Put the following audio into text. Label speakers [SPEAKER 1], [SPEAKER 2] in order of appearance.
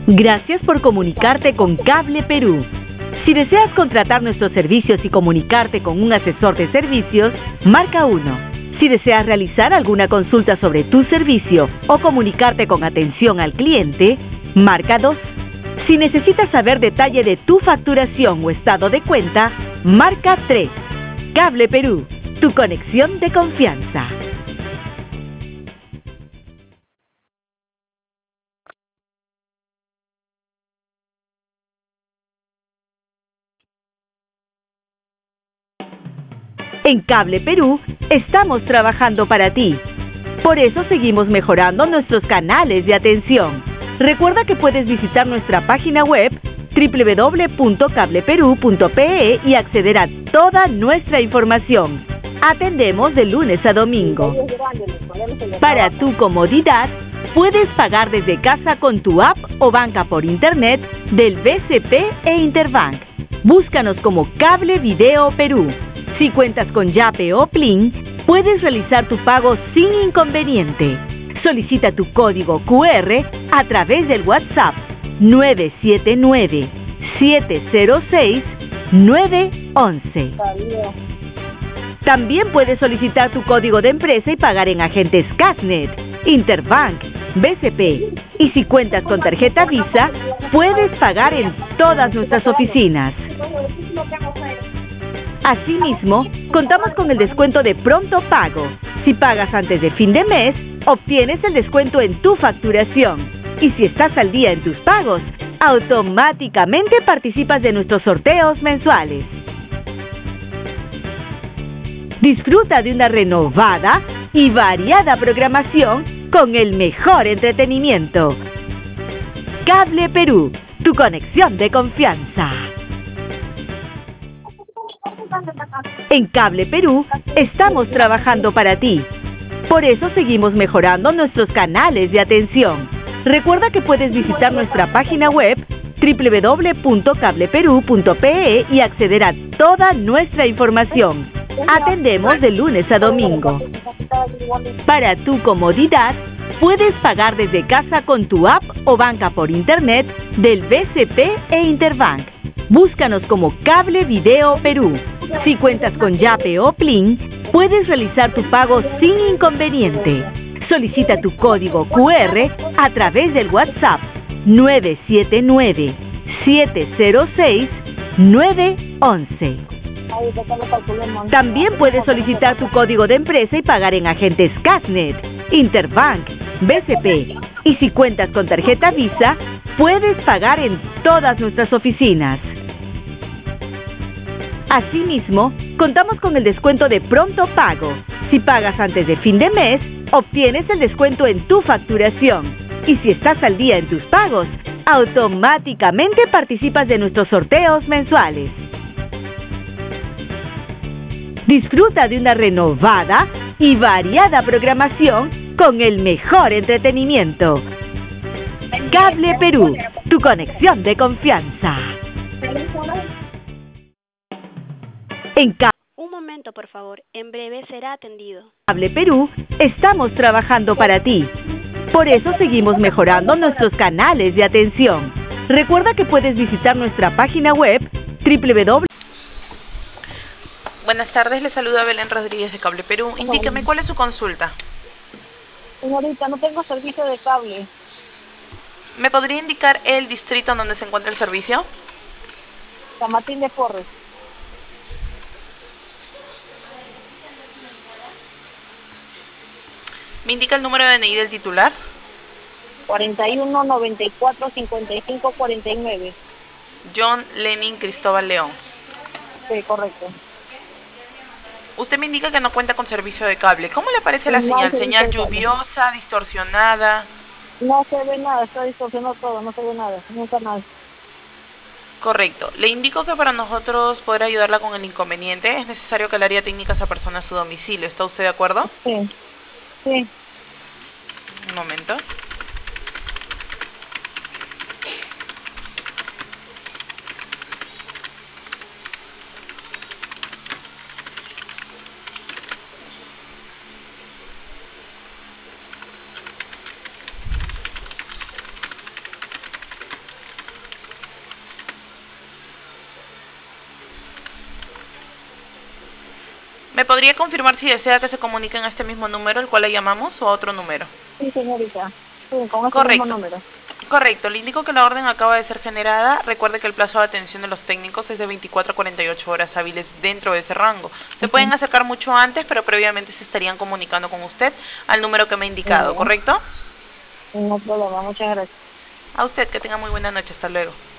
[SPEAKER 1] Gracias por comunicarte con Cable Perú. Si deseas contratar nuestros servicios y comunicarte con un asesor de servicios, marca 1. Si deseas realizar alguna consulta sobre tu servicio o comunicarte con atención al cliente, marca 2. Si necesitas saber detalle de tu facturación o estado de cuenta, marca 3. Cable Perú, tu conexión de confianza. En Cable Perú estamos trabajando para ti. Por eso seguimos mejorando nuestros canales de atención. Recuerda que puedes visitar nuestra página web www.cableperu.pe y acceder a toda nuestra información. Atendemos de lunes a domingo. Para tu comodidad, puedes pagar desde casa con tu app o banca por internet del BCP e Interbank. Búscanos como Cable Video Perú. Si cuentas con Yape o Plin, puedes realizar tu pago sin inconveniente. Solicita tu código QR a través del WhatsApp 979-706-911. También puedes solicitar tu código de empresa y pagar en agentes Casnet, Interbank, BCP. Y si cuentas con tarjeta Visa, puedes pagar en todas nuestras oficinas. Asimismo, contamos con el descuento de pronto pago. Si pagas antes de fin de mes, obtienes el descuento en tu facturación. Y si estás al día en tus pagos, automáticamente participas de nuestros sorteos mensuales. Disfruta de una renovada y variada programación con el mejor entretenimiento. Cable Perú, tu conexión de confianza. En Cable Perú estamos trabajando para ti. Por eso seguimos mejorando nuestros canales de atención. Recuerda que puedes visitar nuestra página web www.cableperu.pe y acceder a toda nuestra información. Atendemos de lunes a domingo. Para tu comodidad, puedes pagar desde casa con tu app o banca por internet del BCP e Interbank. Búscanos como Cable Video Perú. Si cuentas con Yape o Plin, puedes realizar tu pago sin inconveniente. Solicita tu código QR a través del WhatsApp 979-706-911. También puedes solicitar tu código de empresa y pagar en agentes Casnet, Interbank, BCP. Y si cuentas con tarjeta Visa, puedes pagar en todas nuestras oficinas. Asimismo, contamos con el descuento de pronto pago. Si pagas antes de fin de mes, obtienes el descuento en tu facturación. Y si estás al día en tus pagos, automáticamente participas de nuestros sorteos mensuales. Disfruta de una renovada y variada programación con el mejor entretenimiento. Cable Perú, tu conexión de confianza.
[SPEAKER 2] Un momento, por favor. En breve será atendido.
[SPEAKER 1] Cable Perú estamos trabajando para ti. Por eso seguimos mejorando nuestros canales de atención. Recuerda que puedes visitar nuestra página web www.
[SPEAKER 3] Buenas tardes, le saluda Belén Rodríguez de Cable Perú. Indíqueme, ¿cuál es su consulta?
[SPEAKER 4] Señorita, no tengo servicio de cable.
[SPEAKER 3] ¿Me podría indicar el distrito en donde se encuentra el servicio?
[SPEAKER 4] San Martín de Porres.
[SPEAKER 3] ¿Me indica el número de DNI del titular?
[SPEAKER 4] 41 94 55 49.
[SPEAKER 3] John Lenin Cristóbal León.
[SPEAKER 4] Sí, correcto.
[SPEAKER 3] Usted me indica que no cuenta con servicio de cable. ¿Cómo le parece la señal? ¿Señal lluviosa, distorsionada?
[SPEAKER 4] No se ve nada, está distorsionado todo, no se ve nada, nunca nada.
[SPEAKER 3] Correcto. Le indico que para nosotros poder ayudarla con el inconveniente es necesario que el área técnica se apersone a su domicilio. ¿Está usted de acuerdo?
[SPEAKER 4] Sí, sí.
[SPEAKER 3] Un momento. ¿Me podría confirmar si desea que se comuniquen a este mismo número, el cual le llamamos, o a otro número?
[SPEAKER 4] Sí, señorita. Sí, con ese
[SPEAKER 3] Correcto.
[SPEAKER 4] mismo número.
[SPEAKER 3] Correcto, le indico que la orden acaba de ser generada. Recuerde que el plazo de atención de los técnicos es de 24 a 48 horas hábiles dentro de ese rango. Se pueden acercar mucho antes, pero previamente se estarían comunicando con usted al número que me ha indicado, ¿correcto?
[SPEAKER 4] No hay problema, muchas gracias.
[SPEAKER 3] A usted, que tenga muy buena noche. Hasta luego.